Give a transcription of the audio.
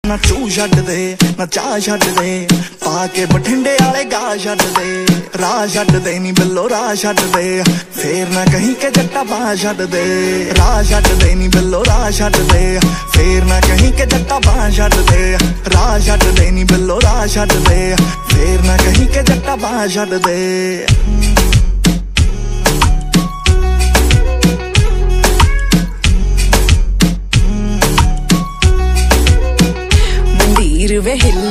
ना चू छड्ड दे ना चाह छड्ड दे पाके बठिंडे वाले गा छड्ड दे राह छड्ड दे नी बिल्लो राह छड्ड दे फेर ना कहीं के जट्टा बाह छड्ड दे राह छड्ड दे नी बिल्लो राह छड्ड दे फेर ना कहीं के जट्टा बाह छड्ड दे राह छड्ड दे नी बिल्लो राह छड्ड दे फेर ना कहीं के जट्टा बाह छड्ड दे। मंदिर वे हिल